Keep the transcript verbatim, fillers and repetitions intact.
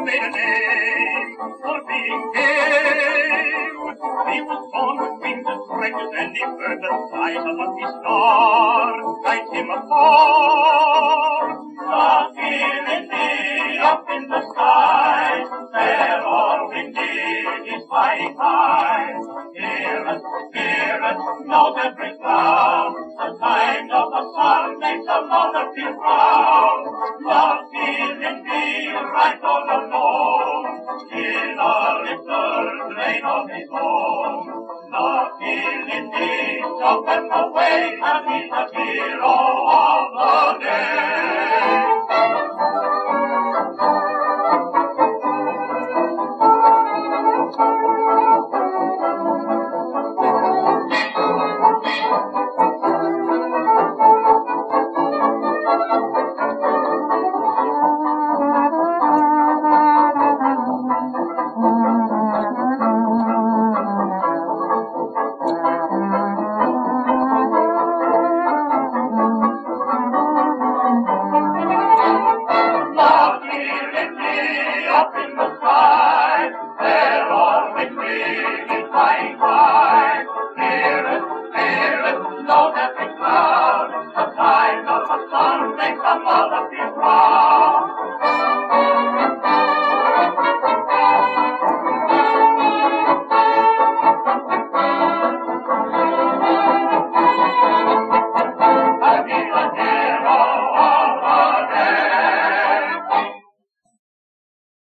made a name for being game. He was born with wings and stretches, and he earned the sight of a lucky star. Guide him afar. Lucky Lindy up in the sky, fair or windy, he's flying high. Hear us, hear us, knows every cloud. The kind of the sun makes a mother feel proud. Lucky Lindy, right all alone, in a little lane of his own. Lucky Lindy, jump him away, and he's the hero of the day.